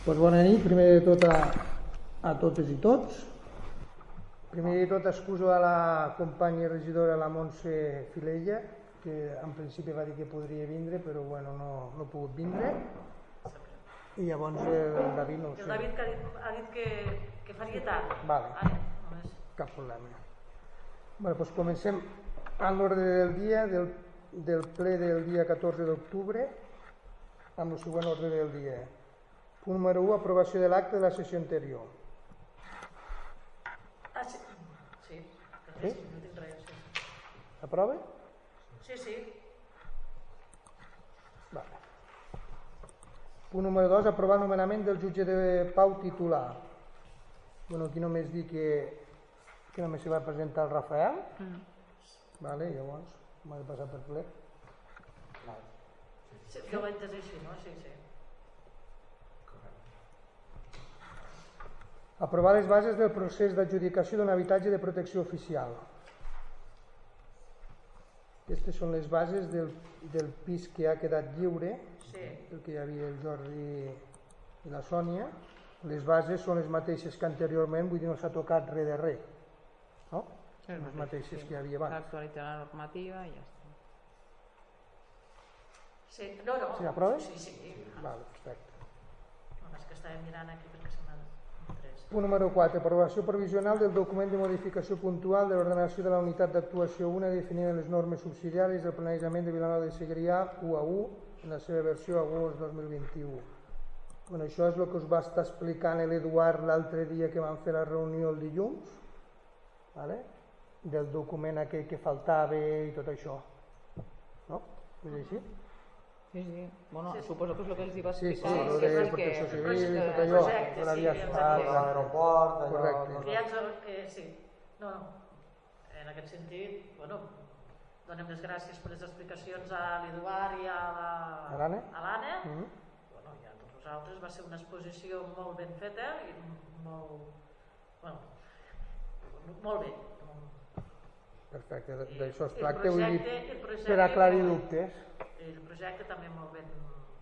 Doncs bona nit, primer de tot a totes i tots. Primer de tot excuso a la companya regidora, la Montse Filella, que en principi va dir que podria vindre, però bueno, no ha pogut vindre. I llavors el David no ho sé. El David ha dit que faria tard. Vale, cap problema. Bé, doncs comencem amb l'ordre del dia del ple del dia 14 d'octubre, amb el següent ordre del dia. Punt número 1, aprovació de l'acte de la sessió anterior. Ah, sí. Sí, no tinc res. Sí. Aprova? Sí. Vale. Punt número 2, aprovar el nomenament del jutge de pau titular. Bueno, aquí només dic que només s'hi va presentar el Rafael. Vale, llavors m'ha de passar per ple. Vale. Sí, jo ho he entès així, no? Sí. Aprovar les bases del procés d'adjudicació d'un habitatge de protecció oficial. Aquestes són les bases del pis que ha quedat lliure, el que hi havia el Jordi i la Sònia. Les bases són les mateixes que anteriorment, vull dir, no s'ha tocat res de res. No? Les mateixes que hi havia abans. S'ha actualitzat la normativa i ja està. Sí, no. Sí, aprova? Sí. Vale, perfecte. Només que estàvem mirant aquí perquè se m'ha tres. Punt número 4. Aprovació provisional del document de modificació puntual de l'ordenació de la unitat d'actuació 1 definint les normes subsidiàries del planejament de Vilanova de Segrià 1 en la seva versió agost 2021. Bueno, això és el que us va estar explicant l'Eduard l'altre dia que vam fer la reunió el dilluns, vale? Del document aquell que faltava i tot això. No? És així? Sí. Bueno, suposo que és el que els hi va Sí, explicar. el de protecció civil i tot allò. L'aeroport, correcte. Sí. No. En aquest sentit, bueno, donem les gràcies per les explicacions a l'Eduard i a l'Anna. Bueno, i a tots vosaltres. Va ser una exposició molt ben feta i molt bé. Perfecte, d'això es tracta, vull dir, per aclarir dubtes. El projecte també molt ben...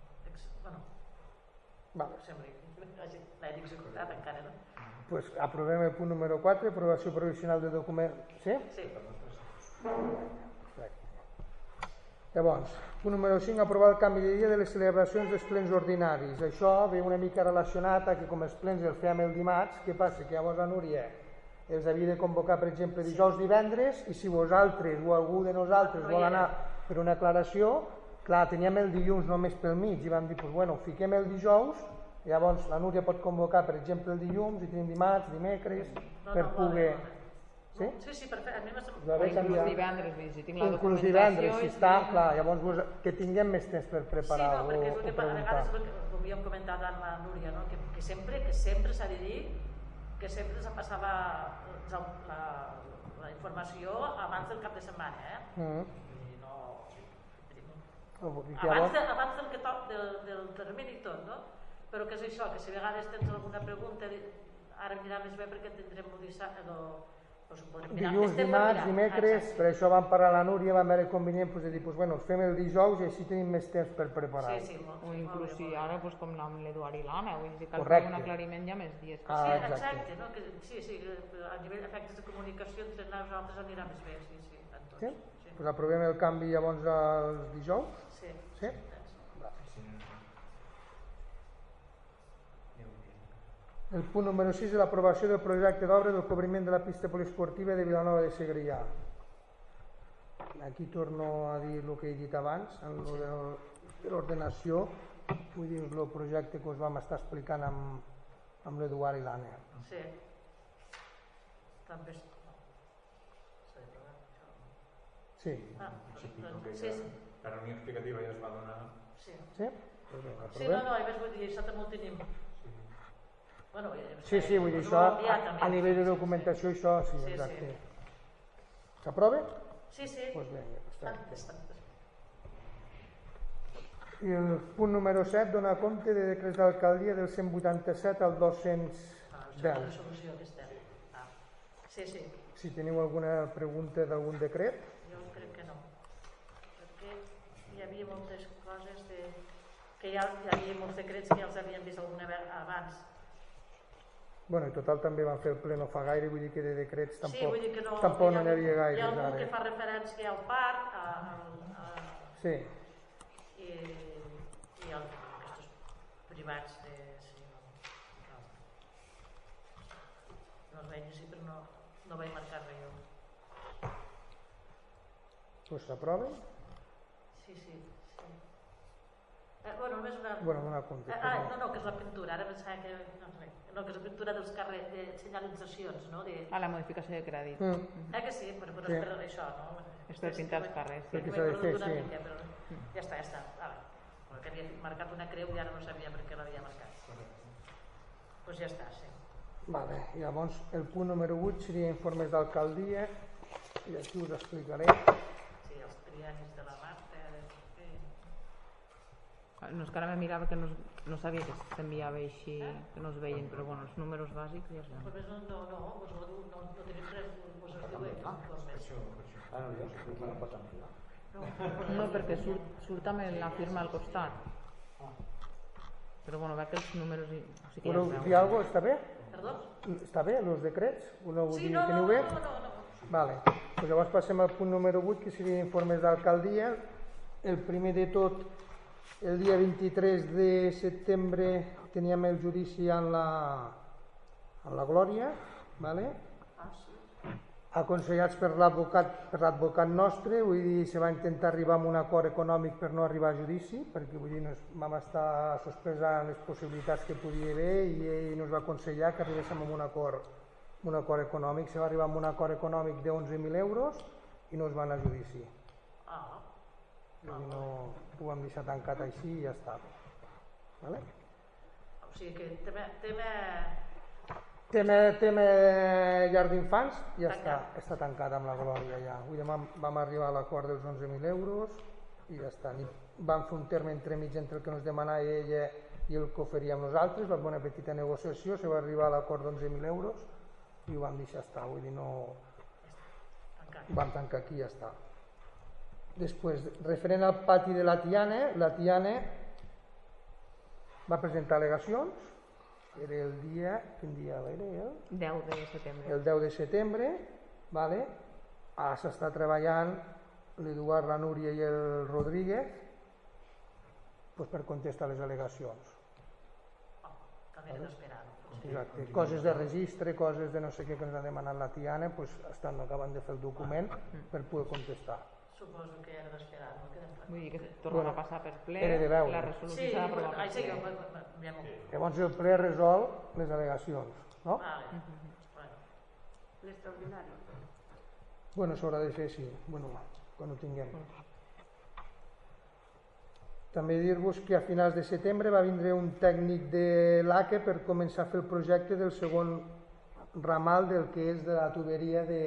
sembla que l'he executat encara, no? Doncs aprovem el punt número 4, aprovació provisional de document... Sí? Sí. Perfecte. Llavors, punt número 5, aprovar el canvi de dia de les celebracions dels plens ordinaris. Això ve una mica relacionat a que com els plens els fèiem el dimarts, què passa? Que llavors la Núria els havia de convocar, per exemple, dijous, divendres, i si vosaltres o algú de nosaltres vol anar per una aclaració, clar, teníem el dilluns només pel mig, i vam dir, doncs bueno, fiquem el dijous, llavors la Núria pot convocar, per exemple, el dilluns, i tenim dimarts, dimecres, per poder... Sí? Sí, perfecte. A mi m'ha semblat... Inclús divendres, si tinc la documentació... Inclús divendres, si està, clar, llavors que tinguem més temps per preparar o perquè és el que a preguntar. vegades ho havíem comentat amb la Núria, no? que sempre s'ha de dir que sempre se'n passava la informació abans del cap de setmana, abans del termini i tot, no? Però que és això, que si a vegades tens alguna pregunta, ara mirar més bé perquè tindrem un dissabte, dilluns, dimarts, dimecres, per això vam parlar a la Núria, vam veure convenient de dir, bueno, fem el dijous i així tenim més temps per preparar. Sí, o inclús si ara, com amb l'Eduard i l'Anna, vull dir que Correcte. un aclariment ja més dies. Sí, exacte, no? Sí, a nivell d'efectes de comunicació entre nosaltres anirà més bé, sí. Sí? Doncs aprovem el canvi llavors als dijous? Sí. El punt número 6 és l'aprovació del projecte d'obra del cobriment de la pista poliesportiva de Vilanova de Segrià. Aquí torno a dir el que he dit abans, en de l'ordenació, vull dir, el projecte que us vam estar explicant amb l'Eduard i l'Anna. Sí. També s'ha de provar això. Sí. La reunió explicativa ja es va donar. Sí. Sí? Sí, no, vull dir, això també ho tenim. Sí, vull dir, això a nivell de documentació, això sí, exacte. S'aprova? Sí. Doncs bé, perfecte. I el punt número 7 dona compte de decrets d'alcaldia del 187 al 210. La solució aquesta. Sí. Si teniu alguna pregunta d'algun decret? Jo crec que no, perquè hi havia moltes coses de... que ja hi havia molts decrets que ja els havien vist alguna vegada abans. Bueno, i total també van fer el ple no fa gaire, vull dir que de decrets tampoc no n'hi havia gaire. Hi ha algun que fa referència al parc, sí. I als privats de... No els veig així, però no vaig marcar res jo. Doncs s'aproven? Sí. Bueno, només una... Bueno, donar compte. No, que és la pintura, ara pensava que... No, que és la pintura dels carrers, de senyalitzacions, no? La modificació de crèdit. Que sí, però és per això, no? És per pintar els carrers. Perquè s'ha de fer, sí. Ja està. Perquè havia marcat una creu i ara no sabia per què l'havia marcat. Doncs ja està, sí. Vale, llavors el punt número 8 seria informes d'alcaldia i aquí us explicaré. Sí, els trianis de la Marta. No, és que ara me mirava que no sabia que s'enviava així, que no es veien, però bueno, els números bàsics ja es veuen. Però no tenim res, us es diu No, perquè surt amb la firma al costat. Però bueno, veig que els números sí que ja es Voleu veuen. dir alguna cosa? Està bé? Perdó? Està bé, els decrets? Sí, no. Vale. Pues llavors passem al punt número 8, que seria informes d'alcaldia. El primer de tot, el dia 23 de setembre teníem el judici en la Glòria, vale? Aconsellats per l'advocat nostre, vull dir, se va intentar arribar a un acord econòmic per no arribar a judici, perquè vull dir, vam estar sospesant les possibilitats que podia haver i ell ens va aconsellar que arribéssim a un acord econòmic. Se va arribar a un acord econòmic de 11.000 euros i no es van a judici. No, ho vam deixar tancat així i ja està. Vale? O sigui que tema llar d'infants ja està tancat amb la Glòria ja. Avui vam arribar a l'acord dels 11.000 euros i ja està. Vam fer un terme entremig entre el que ens demanava ella i el que oferíem nosaltres, vam fer una petita negociació, se va arribar a l'acord d'11.000 euros i ho vam deixar estar, vull dir, no... Ho vam tancar aquí i ja està. Després, referent al pati de la Tiana va presentar al·legacions. Era el dia, quin dia era? El 10 de setembre. El 10 de setembre, vale? S'està treballant l'Eduard, la Núria i el Rodríguez per contestar les al·legacions. També hem d'esperar. Exacte. Coses de registre, coses de no sé què que ens ha demanat la Tiana, acaben de fer el document per poder contestar. Suposo que era d'esperar, no? Vull dir que torna a passar per ple, la resolució s'ha d'aprovar per ple. Llavors el ple resol les al·legacions, no? L'extraordinari. Bueno, s'haurà de fer, sí, quan ho tinguem. També dir-vos que a finals de setembre va vindre un tècnic de l'ACE per començar a fer el projecte del segon ramal del que és de la tuberia de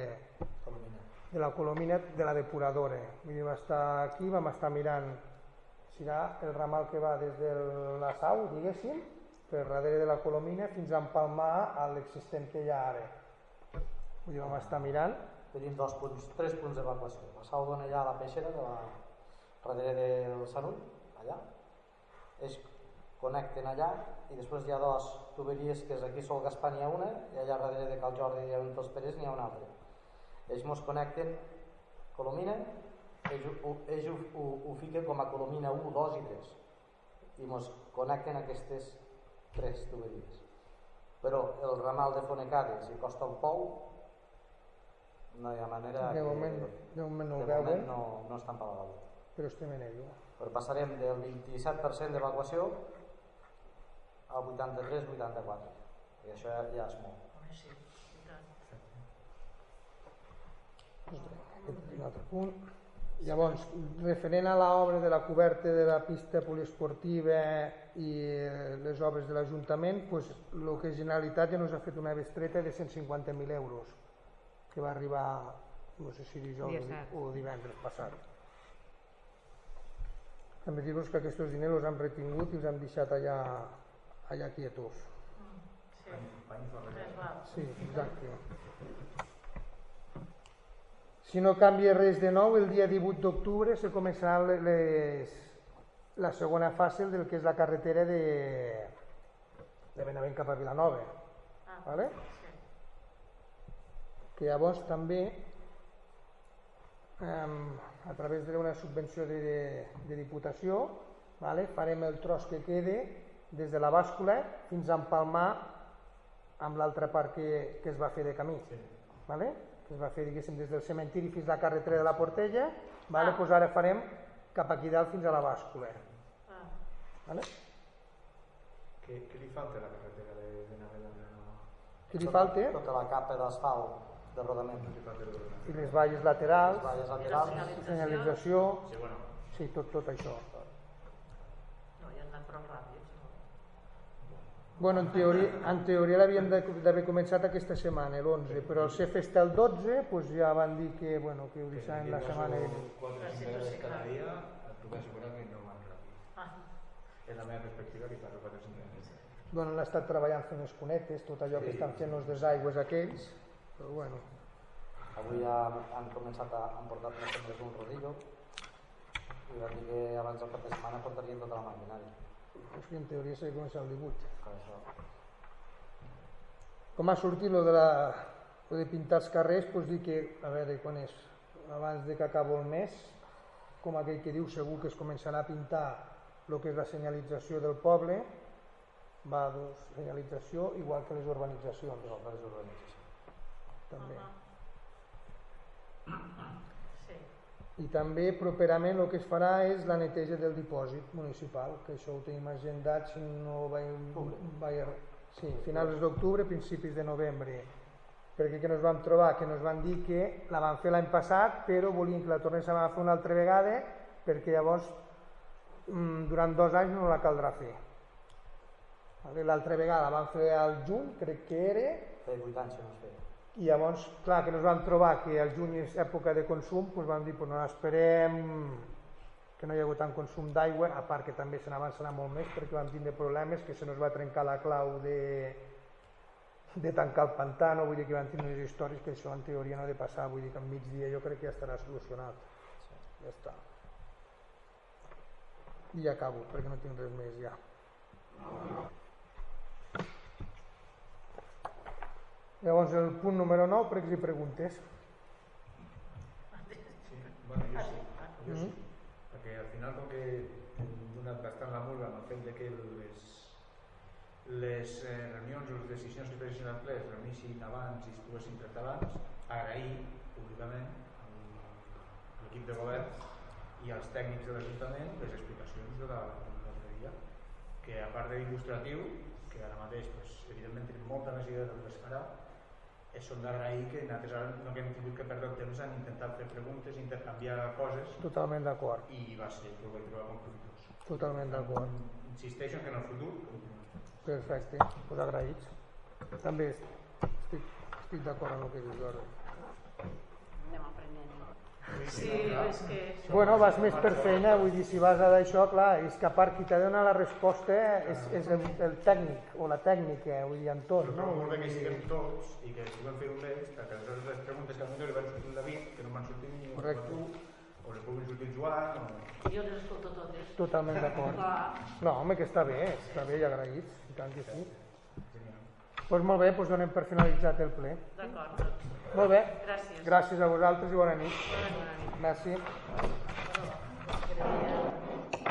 la colomina de la depuradora. Vull dir, va estar aquí, vam estar mirant, serà el ramal que va des de la Sau, diguéssim, per darrere de la colomina fins a empalmar a l'existent que hi ha ara. Vull dir, vam estar mirant. Tenim 3 punts d'evacuació. La Sau dona allà a la peixera, darrere del Sanull, allà. Ells connecten allà i després hi ha 2 tuberies, que és aquí Sol Gaspar n'hi ha una i allà darrere de Cal Jordi i entre els Perers n'hi ha una altra. Ells ens connecten colomina, ells ho fiquen com a colomina 1, 2 i 3 i ens connecten aquestes 3 tuberies. Però el ramal de Fonecades i Costa al Pou no hi ha manera de moment no ho veuen, no estan per la veu. Però estem en ello. Però passarem del 27% d'evacuació al 83-84 i això ja és molt. Un altre punt. Llavors, referent a l'obra de la coberta de la pista poliesportiva i les obres de l'Ajuntament, el que Generalitat ja ens ha fet una bestreta de 150.000 euros que va arribar, no sé si dijous o divendres passat. També dir-vos que aquests diners els hem retingut i els hem deixat allà quietos. Sí, exacte. Si no canvia res de nou, el dia 18 d'octubre se començaran la segona fase del que és la carretera de Benavent cap a Vilanova. Vale? Que llavors també a través d'una subvenció de Diputació, vale, farem el tros que quede des de la bàscula fins a empalmar amb l'altra part que es va fer de camí, vale? Que es va fer, diguéssim, des del cementiri fins a la carretera de la Portella, vale? Pues ara farem cap aquí dalt fins a la bàscula. Vale? Què li falta a la carretera de Benavent a Vilanova? Què li falta? Tota la capa d'asfalt de rodament. I les valles laterals, senyalització, sí, tot això. no, ja han anat prou ràpids. Bueno, en teoria l'havíem d'haver començat aquesta setmana, l'11, però el CEF està el 12, doncs ja van dir que ho deixaven la setmana vinent. 4 o 5 hores cada dia, et puc assegurar que no van ràpid. És la meva perspectiva que parlo 4 o 5 hores. Bueno, han estat treballant fent les cunetes, tot allò que estan fent els desaigües aquells, però bueno. Avui ja han començat han portat més sempre un rodillo i van dir que abans del cap de setmana portarien tota la maquinària. És que en teoria s'ha de començar el 18. Per això. Com ha sortit lo de pintar els carrers, doncs dir que, a veure, quan és? Abans de que acabo el mes, com aquell que diu, segur que es començarà a pintar el que és la senyalització del poble, va, doncs, senyalització igual que les urbanitzacions. Igual que les urbanitzacions. També. Sí. I també properament el que es farà és la neteja del dipòsit municipal, que això ho tenim agendat, si no sí, finals d'octubre, principis de novembre, perquè que nos vam trobar, que nos van dir que la van fer l'any passat, però volien que la tornéssim a fer una altra vegada, perquè llavors durant 2 anys no la caldrà fer. L'altra vegada la van fer al juny, crec que era, Feia 8 anys que no es feia. i llavors, clar, que nos vam trobar que el juny és època de consum, doncs vam dir, no esperem que no hi ha hagut tant consum d'aigua, a part que també se n'avançarà molt més perquè vam tindre problemes, que se nos va trencar la clau de tancar el pantano, vull dir que vam tindre unes històries que això en teoria no ha de passar, vull dir que en migdia jo crec que ja estarà solucionat. Ja està. I ja acabo, perquè no tinc res més ja. Llavors el punt número 9, per exemple, preguntes. Sí, bueno, jo sí. Perquè al final com que hem donat bastant la mula amb el fet de que les reunions o les decisions que es pressin al ple es reunissin abans i es poguessin tractar abans, agrair públicament a l'equip de govern i als tècnics de l'Ajuntament les explicacions de l'altre dia, que a part d'il·lustratiu, que ara mateix evidentment tenim molta més idea del que es farà, són d'agrair que nosaltres ara no hem tingut que perdre el temps en intentar fer preguntes, intercanviar coses. Totalment d'acord. I va ser que ho vaig trobar concluïdors. Totalment d'acord. Insisteixo que en el futur... Perfecte, pues agraïts. També estic d'acord amb el que dius ara. Anem aprenent. Sí, és que... Bueno, vas més per feina, vull dir, si vas a d'això, clar, és que a part qui t'ha de donar la resposta és el tècnic o la tècnica, vull dir, en tot, no? Però molt bé que siguem tots i que puguem fer un d'ells, perquè aleshores les preguntes que potser li van sortir al David, que no m'han sortit ni a tu, o li puguin sortir al Joan, o... Jo les escolto totes. Totalment d'acord. No, home, que està bé i agraïts, i tant que sí. Doncs molt bé, doncs donem per finalitzat el ple. D'acord, doncs. Molt bé. Gràcies. Gràcies a vosaltres i bona nit. Bona nit. Merci.